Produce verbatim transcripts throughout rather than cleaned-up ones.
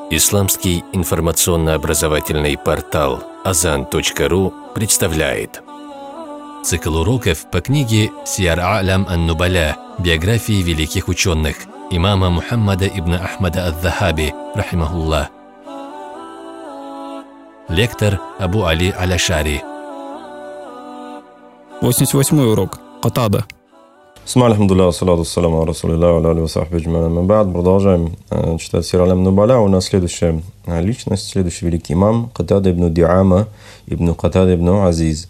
Исламский информационно-образовательный портал азан точка ру представляет цикл уроков по книге «Сияр А'лям ан-Нубаля. Биографии великих ученых» имама Мухаммада ибн Ахмада ад-Дахаби, рахимахуллах. Лектор Абу Али Аль-Ашари. восемьдесят восьмой урок. Катада. Продолжаем читать Сир А'лям ан-Нубаля. У нас следующая личность, следующий великий имам Катада ибн Ди'ама ибн Катада ибн Азиз.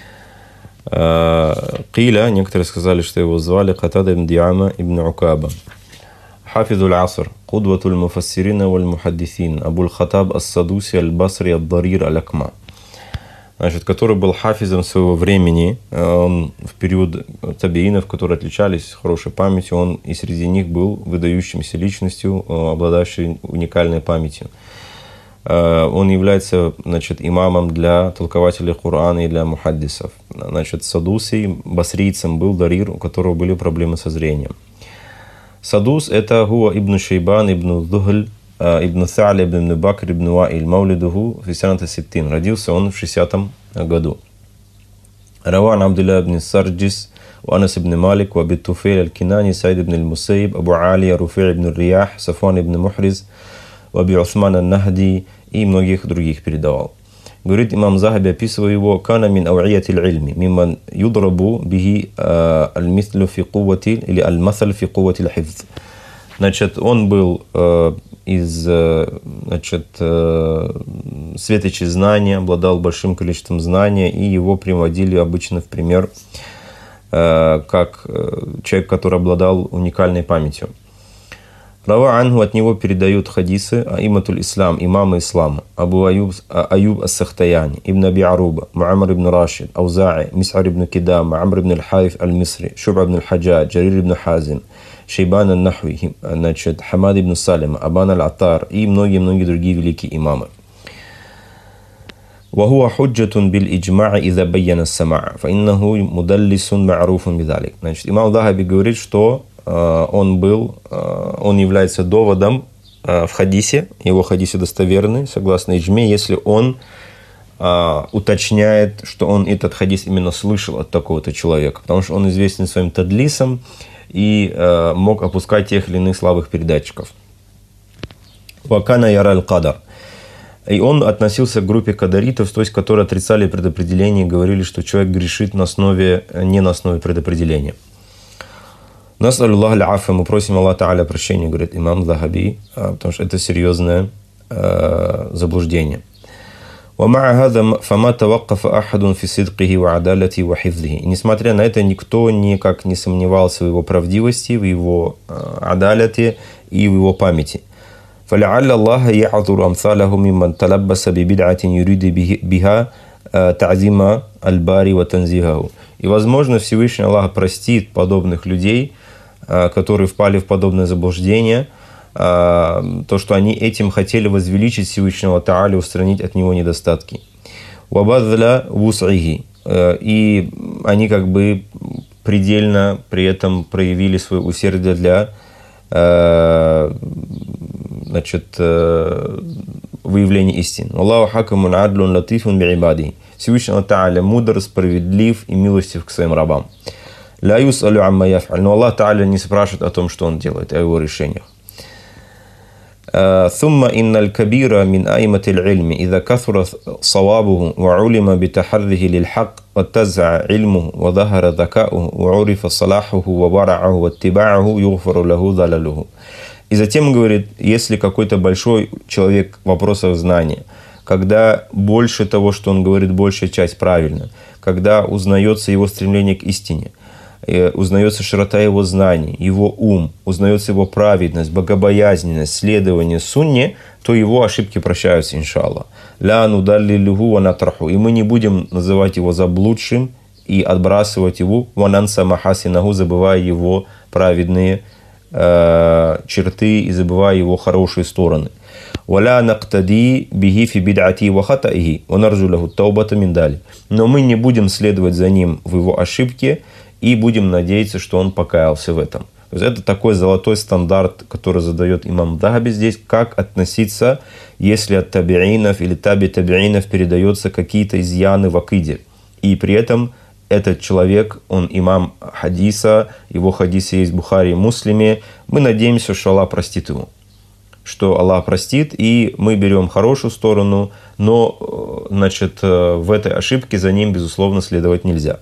Киля, некоторые сказали, что его звали Катада ибн Ди'ама ибн Укаба. Хафизу аль-Аср, Кудвату аль-Муфассирина валь-Мухаддисин, Абу аль-Хаттаб ас-Садуси аль-Басри ад-Дарир аль-Акма. Значит, который был хафизом своего времени, он в период табиинов, которые отличались хорошей памятью, он и среди них был выдающимся личностью, обладающей уникальной памятью. Он является, значит, имамом для толкователей Корана и для мухаддисов. Значит, Садуси, басрийцем был Дарир, у которого были проблемы со зрением. Садус – это Хуа ибн Шейбан ибн Духль ибн Са'ля ибн Бакр ибн Ваиль, Маулидуху фисаната ситтин. Родился он в шестидесятом году. Раван Абдулла ибн Сарджис, Анас ибн Малик, Аби Туфейль аль-Кинани, Саид ибн аль-Мусаиб, Абу Алия, Руфи' ибн Риях, Сафван ибн Мухриз, Аби Усман аль-Нахди и многих других передавал. Говорит имам Захаби, описывая его: «Кана мин ау'иятиль ильми, мимман юдрабу бихи аль-мислю фи куввати или аль-масаль фи кувватиль хифз». Значит, он был э, из значит, э, светочей знания, обладал большим количеством знаний, и его приводили обычно в пример э, как человек, который обладал уникальной памятью. Рава анху, от него передают хадисы аиматуль ислам, имамы ислама: Абу Аюб, Аюб ас-Сахтаяни, Ибн Аби Аруба, Муаммар ибн Рашид, Ауза'i, Мис'ар ибн Кидам, Амр ибн аль-Хайф аль-Мисри, Шуб'а ибн аль-Хаджадж, Джарир ибн Хазим, Шейбан аль-Нахви, значит, Хамад ибн Салима, Абан аль-Аттар и многие-многие другие великие имамы. وهو حجة بالإجماع إذا بين السماع فإنه مدلس معروف بذلك. Значит, имам Захаби говорит, что э, он был, э, он является доводом э, в хадисе, его хадисы достоверны, согласно иджме, если он э, уточняет, что он этот хадис именно слышал от такого-то человека, потому что он известен своим тадлисом и э, мог опускать тех или иных слабых передатчиков. Вакана яраль кадар. И он относился к группе кадаритов, то есть которые отрицали предопределение и говорили, что человек грешит на основе, не на основе предопределения. Нас'алюллах аль-афа, мы просим Аллаха Та'аля прощения, говорит имам Захаби, потому что это серьезное э, заблуждение. ومع هذا فما توقف أحد في صدقه وعدالته وحفظه. И несмотря на это, никто никак не сомневался в его правдивости, в его адаляте и в его памяти. فلعل الله يعذر أمثاله ممن تلبس ببدعة يريد بها تعظيم الباري وتنزيهه. И, возможно, Всевышний Аллах простит подобных людей, которые впали в подобное заблуждение, то, что они этим хотели возвеличить Всевышнего Та'аля, устранить от него недостатки. وَبَذْلَ وُسْعِهِ. И они как бы предельно при этом проявили свое усердие для значит, выявления истин. Аллаху хакамун адлун латифун би'ибади. Всевышний Та'аля мудр, справедлив и милостив к своим рабам. Ла юс'алю амма яф'аль. Но Аллах Та'аля не спрашивает о том, что он делает, о его решениях. ثم إن الكبير من أئمة العلم إذا كثر صوابه وعلم بتحريه للحق واتسع علمه وظهر ذكاؤه وعرف صلاحه وورعه واتباعه يغفر له ضلله. И затем говорит, если какой-то большой человек в вопросах знания, когда больше того, что он говорит, большая часть правильно, когда узнается его стремление к истине, узнается широта его знаний, его ум, узнается его праведность, богобоязненность, следование сунне, то его ошибки прощаются, иншаллах. Ля нудаллилюху ва натраху. И мы не будем называть его заблудшим и отбрасывать его, ва нанса махасинаху, забывая его праведные э, черты и забывая его хорошие стороны. Валя нактади бихи фи бид'ати ва хатаихи, ва нарджу лаху таубата мин дали. Но мы не будем следовать за ним в его ошибке, и будем надеяться, что он покаялся в этом. То есть это такой золотой стандарт, который задает имам Дахаби здесь, как относиться, если от табиинов или таби-табиинов передается какие-то изъяны в акиде. И при этом этот человек, он имам хадиса, его хадисы есть в Бухари и Муслиме. Мы надеемся, что Аллах простит его. Что Аллах простит, и мы берем хорошую сторону, но, значит, в этой ошибке за ним, безусловно, следовать нельзя.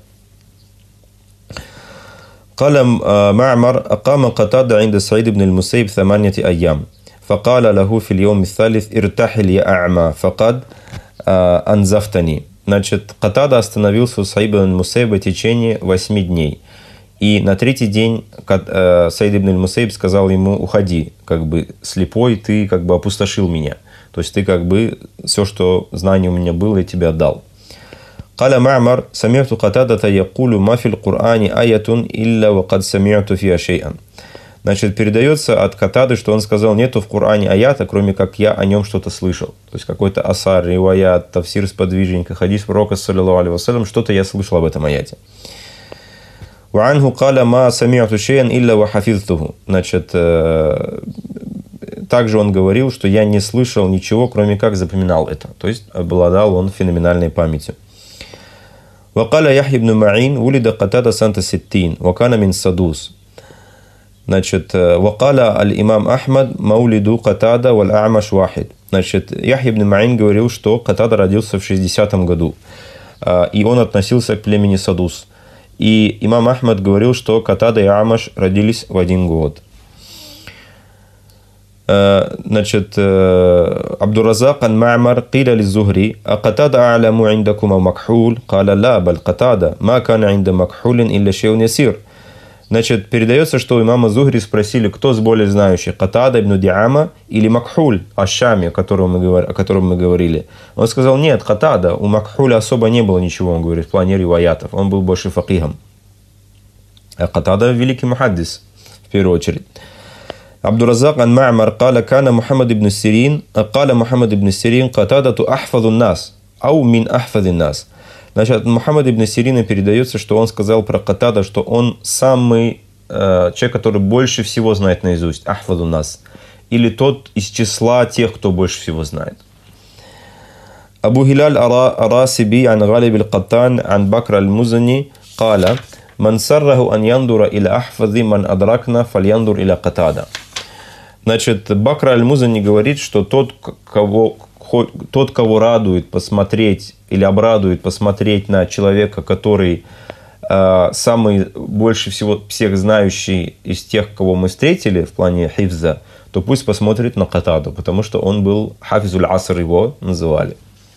قال معمر أقام قتادة عند سعيد بن المسيب ثمانية أيام فقال له في اليوم الثالث ارتحل يا أعمى فقد أنزفتني. Значит, Катада остановился у Саида ибн Мусейба в течение восьми дней. И на третий день Саид ибн Мусейб сказал ему: уходи, как бы слепой, ты как бы опустошил меня. То есть ты как бы все, что знание у меня было, я тебе отдал. قال معمر سمعت قتادة يقول ما في القرآن آية إلا وقد سمعت فيها شيئا. Значит, передается от Катады, что он сказал: нету в Коране аята, кроме как я о нем что-то слышал. То есть какой-то асар, риваят, тавсир сподвижника, хадис пророка, саллиллаху алейхи вассалям, что-то я слышал об этом аяте. وعنه قال ما سمعت شيئا إلا وحفظته. Значит, также он говорил, что я не слышал ничего, кроме как запоминал это. То есть обладал он феноменальной памятью. وقال يحيى بن معين ولد قتادة سنة ستين وكان من سدوس. Значит, وقال الإمام أحمد مولد قتادة والأعمش واحد. Значит, Яхья ибн Маин говорил, что Катада родился в шестидесятом году, и он относился к племени Садус. И имам Ахмад говорил, что Катада и Амаш родились в один год. Значит, Абдуразак ан Ма'мар قيل للزهري أقتادة أعلم عندكما مكحول قال لا بل قتادة ما كان عند مكحول إلا شيء يسير. Значит, передается, что у имама Зухри спросили, кто с более знающих, Катада ибн Диама или Макхуль о Шаме, о котором, мы, о котором мы говорили. Он сказал: нет, Катада, у Макхуля особо не было ничего, он говорит, в плане риваятов, он был больше факихом. А Катада великий мухаддис, в первую очередь. Абдуразак ан Ма'мар قال كان محمد بن سيرين قال محمد بن سيرين قتادة أحفظ الناس أو من أحفظ الناس. Значит, от Мухаммада ибн Сирина передается, что он сказал про Катада, что он самый э, человек, который больше всего знает наизусть, ахфаду нас, или тот из числа тех, кто больше всего знает. Абу Хилаль ар-Расиби ан Галиб аль-Каттан ан Бакр аль-Музани قال من سره أن ينظر إلى أحفظ من أدركنا فلينظر إلى قتادة. Значит, Бакр аль-Музани говорит, что тот, кого Тот, кого радует посмотреть или обрадует посмотреть на человека, который э, самый больше всего всех знающий из тех, кого мы встретили в плане хифза, то пусть посмотрит на Катаду, потому что он был хафизуль аср, его называли.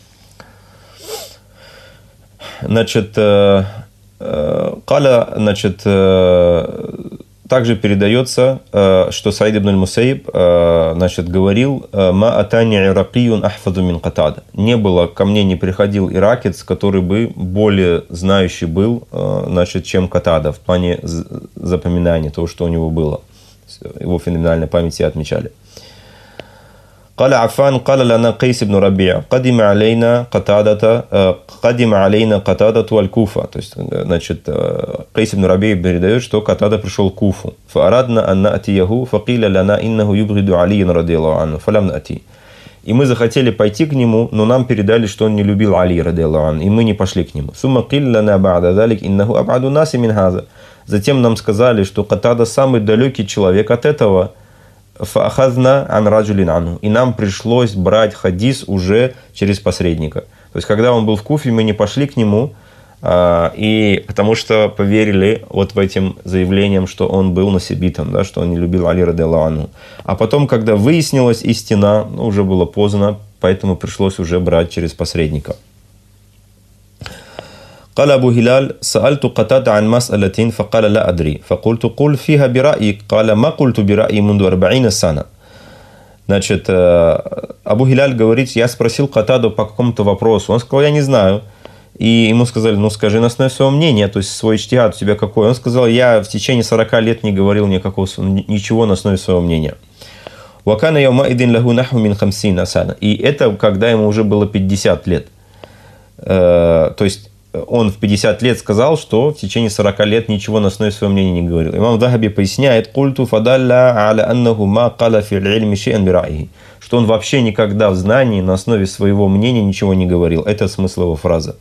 Значит, э, э, Каля, значит, э, также передается, что Саид ибн аль-Мусейб, значит, говорил: «Ма атани иракиюн ахфаду мин Катада». Не было, ко мне не приходил иракец, который бы более знающий был, значит, чем Катада в плане запоминания того, что у него было. Его феноменальной памяти отмечали. قال عفان قال لنا قيس بن ربيع قدم علينا قتادة قدم علينا قتادة والكوفة. То есть, значит, Кайс ибн Рабий передает, что Катада пришел в Куфу. فأردنا أن نأتيه فقيل لنا إنه يبغض علي رضي الله عنه فلم نأتي. И мы захотели пойти к нему, но нам передали, что он не любил Али رضي الله عنه, и мы не пошли к нему. ثم قيل لنا بعد ذلك إنه أبعد الناس من هذا. Затем нам сказали, что Катада самый далекий человек от этого. فأخذنا عن رجل عنه. И нам пришлось брать хадис уже через посредника. То есть, когда он был в Куфе, мы не пошли к нему, и потому что поверили вот в этим заявлениям, что он был насибитом, да, что он не любил Али радиаллаху анху. А потом, когда выяснилась истина, ну, уже было поздно, поэтому пришлось уже брать через посредника. قال أبو هلال سألت قتادة عن مسألة فقال لا أدري فقلت قل فيها برأيك قال ما قلت برأيي منذ أربعين سنة. Значит, Абу Хилаль говорит: я спросил Катаду по какому-то вопросу. Он сказал: я не знаю. И ему сказали: ну скажи на основе своего мнения, то есть свой иджтихад у тебя какой. Он сказал: я в течение сорока лет не говорил никакого, ничего на основе своего мнения. وكان يومئذ له نحو من خمسين سنة. И это когда ему уже было пятьдесят лет. То есть он в пятьдесят лет сказал, что в течение сорока лет ничего на основе своего мнения не говорил. Имам Дахаби поясняет, «Культу фадалля аля аннаху ма кала фил ильми ши'ан бирайи», что он вообще никогда в знании на основе своего мнения ничего не говорил. Это смысл его фразы.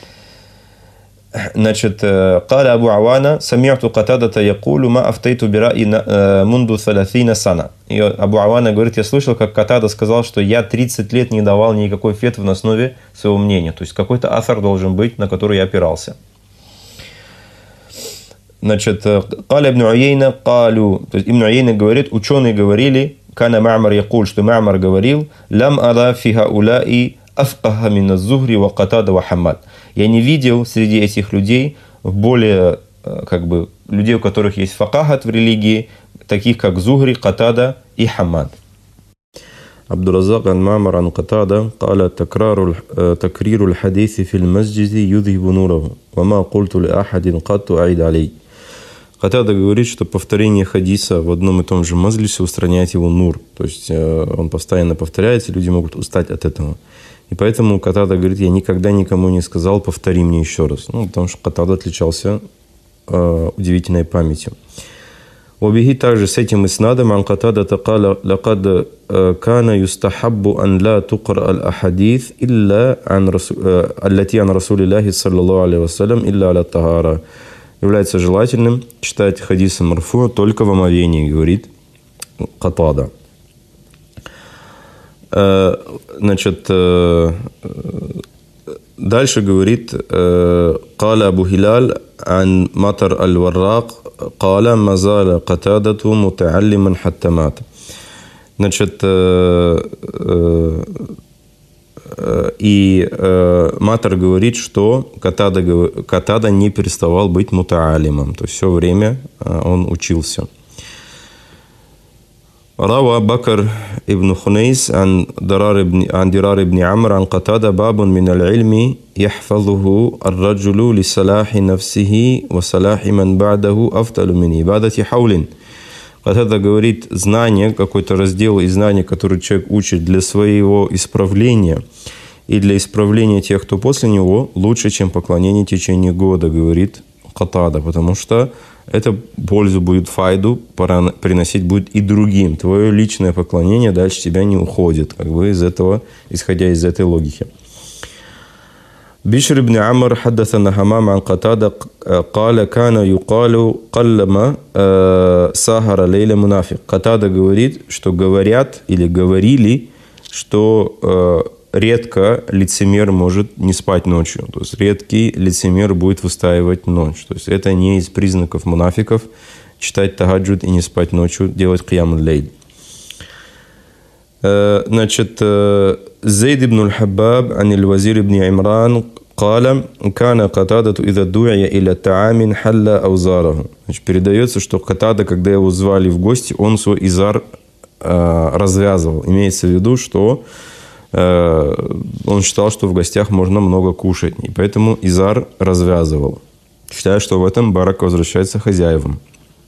Значит, «Каля Абу Авана, сами'ту катадата якулу ма афтайту бираи мунду саляфина сана». И Абу Авана говорит, я слышал, как Катада сказал, что я тридцать лет не давал никакой фетвы на основе своего мнения. То есть какой-то асар должен быть, на который я опирался. Значит, «Каля ибн Уейна калю», то есть Ибн Уейна говорит, ученые говорили, «Кана Ма'мар якуль», что Ма'мар говорил, «Лям ара фи хауляи афкаха мин az-Зухри ва Катада ва Хаммад». Я не видел среди этих людей более, как бы, людей, у которых есть факахат в религии, таких как Зухри, Катада и Хаммад. Абдуразак ан Ма'мар ан Катада قال تكرار تكرير الحديث في المسجد يذهب نوره وما قلت لأحد قط أعيد عليه. Катада говорит, что повторение хадиса в одном и том же мазлисе устраняет его нур. То есть он постоянно повторяется, люди могут устать от этого. И поэтому Катада говорит, я никогда никому не сказал, повтори мне еще раз. Ну, потому что Катада отличался э, удивительной памятью. Убиги также с этим иснадом ан Катада тaqala лакад кана юстахаббу ан ла туқра аль-ахадис илля ан аллати ан расулиллахи саллаллаху алейхи вассалям илля аля тахара. Является желательным читать хадисы марфу только в омовении, говорит Катада. Значит, дальше говорит «Каля Абу Хиляль ан Матар аль-Варрак каля мазаля Катадату мутааллиман хатта мат». Значит, и Матар говорит, что Катада, Катада не переставал быть мутаалимом, то есть все время он учился. روى بكر ابن خنيس عن درار ابن عن درار ابن عمرو عن قتادة باب من العلم يحفظه الرجل لصلاح نفسه وصلاح من بعده أفضل من عبادة حول. Катада говорит, знание, какой-то раздел из знаний, который человек учит для своего исправления и для исправления тех, кто после него, лучше, чем поклонение в течение года, говорит Катада, потому что это пользу будет, файду приносить будет и другим. Твое личное поклонение дальше тебя не уходит, как бы из этого, исходя из этой логики. Бишр ибн Амр حدثنا حمام عن قتادة قال كان يقال قلما سهر ليلة منافق. Катада говорит, что говорят или говорили, что редко лицемер может не спать ночью. То есть редкий лицемер будет выстаивать ночь. То есть это не из признаков мунафиков читать тахаджуд и не спать ночью, делать киям аль-лейль. Значит, Зейд ибн аль-Хаббаб ан аль-Вазир ибн Имран قال كان قتادة إذا دعي إلى طعام حل أوزاره. Значит, передается, что Катада, когда его звали в гости, он свой изар э, развязывал. Имеется в виду, что э, он считал, что в гостях можно много кушать, и поэтому изар развязывал, считая, что в этом барака возвращается хозяевам.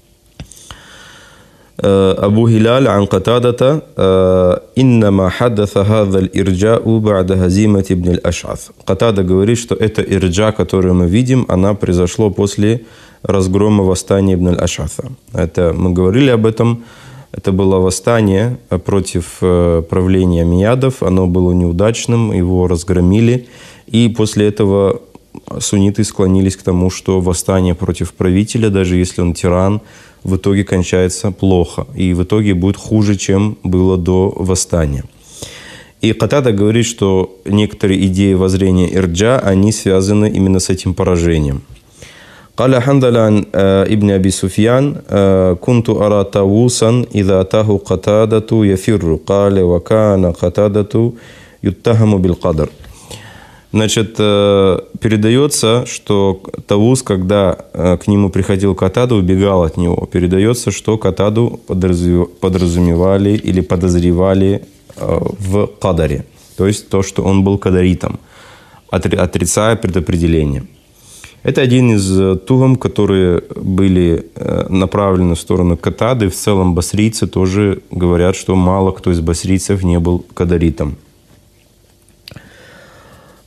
أبو هلال عن قتادة إنما حدث هذا الإرجاء بعد هزيمة ابن الأشعث. Катада говорит, что это ирджа, которую мы видим, она произошло после разгрома восстания ибн аль-Аш'афа. Это мы говорили об этом. Это было восстание против правления Амиядов. Оно было неудачным, его разгромили. И после этого сунниты склонились к тому, что восстание против правителя, даже если он тиран, в итоге кончается плохо. И в итоге будет хуже, чем было до восстания. И Катада говорит, что некоторые идеи воззрения ирджа, они связаны именно с этим поражением. قال حنظلة عن ابن أبي سفيان كنت أرى طاووسا إذا أتاه قتادة يفر قال وكان قتادة يتهم بالقدر. Значит, передается, что Тавус, когда к нему приходил Катада, убегал от него. Передается, что Катаду подразумевали или подозревали в кадаре. То есть то, что он был кадаритом, отрицая предопределение. Это один из тухам, которые были направлены в сторону Катады. В целом басрийцы тоже говорят, что мало кто из басрийцев не был кадаритом.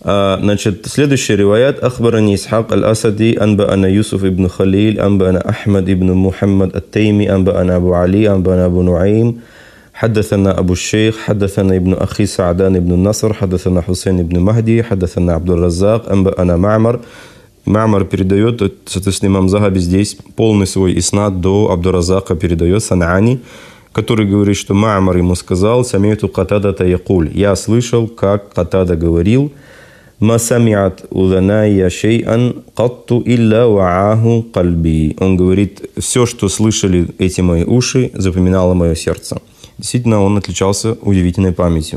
Значит, следующий риваят. Ахбарани Исхак аль-Асади, анба'ана Юсуф ибн Халил, анба'ана Ахмад ибн Мухаммад ат-Тайми, анба'ана Абу Али, анба'ана Абу Нуаим, حدثنا أبو الشيخ حدثنا ابن أخي سعدان ابن النصر حدثنا حسين ابن مهدي حدثنا عبد الرزاق أنبأنا معمر. Ма'мар передает, соответственно, имам Захаби здесь полный свой иснад до Абдуразака передает Сан'ани, который говорит, что Ма'мар ему сказал: «Сами'ту Катадата якуль». Я слышал, как Катада говорил: «Ма сами'ат удhanайя шей'ан катту илля ва'аху кальби». Он говорит, все, что слышали эти мои уши, запоминало мое сердце. Действительно, он отличался удивительной памятью.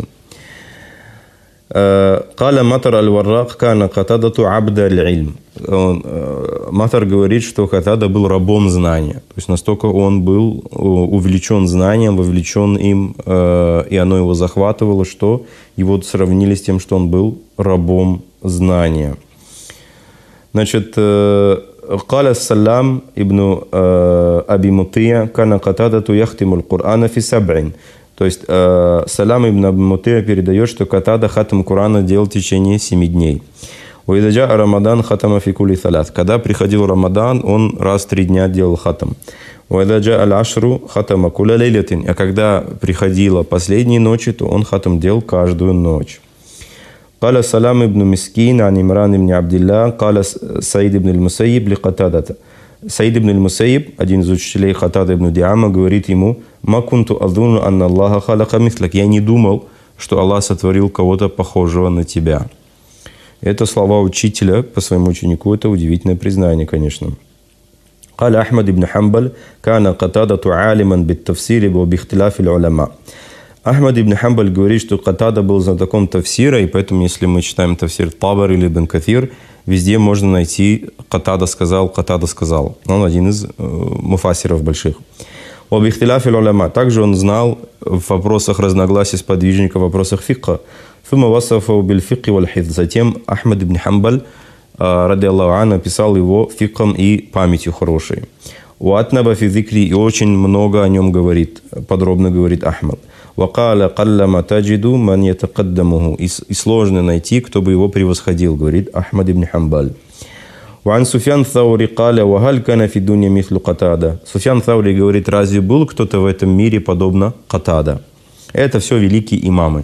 «Каля Матар аль-Варрак кана Катадату абда аль-Ильм». Матар говорит, что Катада был рабом знания. То есть настолько он был увлечен знанием, вовлечен им, и оно его захватывало, что его сравнили с тем, что он был рабом знания. Значит, «Каля Салам ибн Аби Мутия кана Катадату яхтиму аль-Кур'ана фи саб'ин». То есть э, Салам ибн Аби Мутия передает, что Катада хатам Курана делал в течение семи дней. «Уидаджа Рамадан хатама фи кули салат». Когда приходил Рамадан, он раз в три дня делал хатам. «Уидаджа аль-Ашру хатама куля лейлятин». А когда приходила последние ночи, то он хатам делал каждую ночь. «Каля Салам ибн Мискин ан Имран ибн Абдилла каля Саид ибн аль-Мусайиб ли Катадата». Саид ибн аль-Мусайиб, один из учителей Катада ибн Диама, говорит ему: «Ма кунту адуну анна Аллаха халака мислак». Я не думал, что Аллах сотворил кого-то похожего на тебя. Это слова учителя по своему ученику. Это удивительное признание, конечно. «Каля Ахмад ибн Хамбаль кана Катадату алиман бит-тафсири ва бихтиляфи аль-уляма». Ахмад ибн Хамбаль говорит, что Катада был знатоком тафсира, и поэтому, если мы читаем тафсир Табар или Ибн Кафир, везде можно найти «Катада сказал», «Катада сказал». Он один из э, муфассиров больших. Об ихтиляфи уляма. Также он знал в вопросах разногласий сподвижников, в вопросах фикха. Затем Ахмад ибн Хамбаль, ради Аллаху ан, написал его фикхом и памятью хорошей. «Уатнаба фи зикри», и очень много о нем говорит, подробно говорит Ахмад. «Вакаля каллама таджиду ман ятакаддамуху». И сложно найти, кто бы его превосходил, говорит Ахмад ибн Хамбаль. «Ван Суфьян Thаури каля вагаль кана фи дунья мислу Катада». Суфьян Thаури говорит, разве был кто-то в этом мире подобно Катада? Это все великие имамы.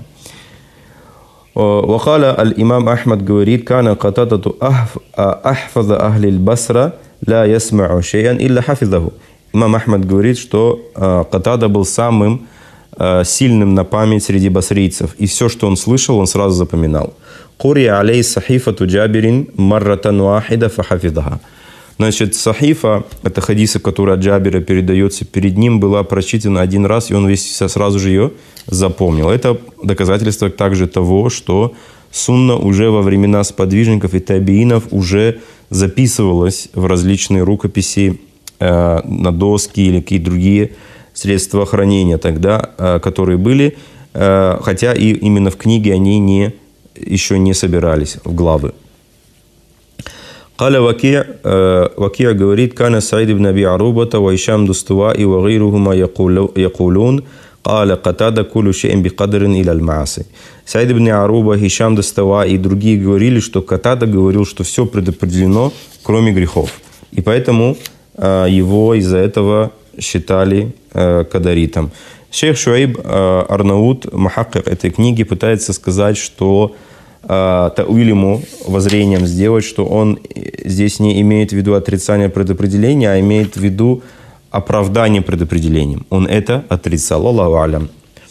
«Вакаля аль-имам Ахмад говорит, кана Катадату ахфаза ахли аль-Басра ла ясмау шейан илля хафизаху». Имам Ахмад говорит, что Катада был самым сильным на память среди басрийцев. И все, что он слышал, он сразу запоминал. «Кури алей сахифату Джабирин марратан вахида фахафидаха». Значит, сахифа, это хадиса, которая от Джабира передается, перед ним была прочитана один раз, и он весь сразу же ее запомнил. Это доказательство также того, что сунна уже во времена сподвижников и табиинов уже записывалась в различные рукописи, э, на доски или какие-то другие средства хранения тогда, э, которые были, э, хотя и именно в книге они не, еще не собирались в главы. «Каля Вакия», Вакия говорит, «Кана Саид ибн Аби Арубата ва Ишам Дустуаи ва гайрухума якулун, каля Катада кулю ше'ин бикадрин иля аль-мааси». Саид ибн Аруба, Ишам Дустуа и другие говорили, что Катада говорил, что все предопределено, кроме грехов. И поэтому его из-за этого считали кадаритом. Шейх Шуайб Арнаут, махакик этой книги, пытается сказать, что Тауилиму воззрением сделать, что он здесь не имеет в виду отрицание предопределения, а имеет в виду оправдание предопределением. Он это отрицал. Аллаху алям.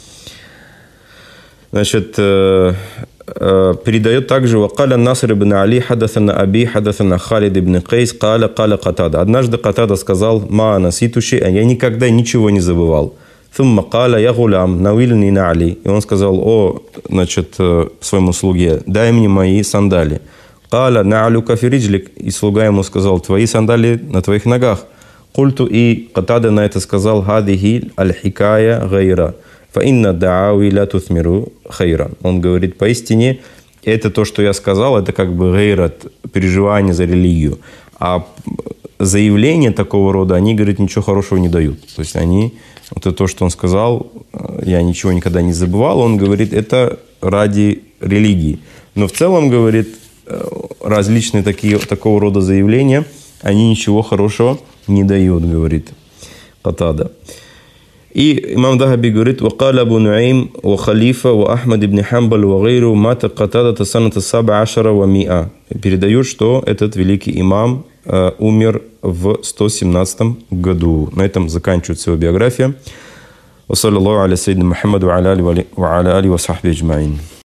Значит, передает также «Вакаля Наср ибн Али хадасана Аби хадасана Халид ибн Кайс каля каля Катада». Однажды Катада сказал: «Ма наситуши», а я никогда ничего не забывал. «Thumma каля я гулям навильни на Али». И он сказал: «О, значит, своему слуге, дай мне мои сандали». «Каля на'алю кафириджлик». И слуга ему сказал: «Твои сандали на твоих ногах». «Культу», и Катада на это сказал: «Хадихи аль-хикая гайра». «Фаинна да'ауи ла тутмиру хайран». Он говорит, поистине, это то, что я сказал, это как бы гайрат, переживание за религию. А заявления такого рода, они, говорит, ничего хорошего не дают. То есть они, вот это то, что он сказал, я ничего никогда не забывал, он говорит, это ради религии. Но в целом, говорит, различные такие, такого рода заявления, они ничего хорошего не дают, говорит Катада. И имам Дахаби говорит: «Вакал Абу Нуэйм, ва Халифа, ва Ахмад ибн Хамбаль, ва гайру, мата Катада тасаната саба ашара ва миа». Передают, что этот великий имам э, умер в сто семнадцатом году. На этом заканчивается его биография. Ва саллаллаху аля сайидина Мухаммаду ва аля али ва сахби аджмаин.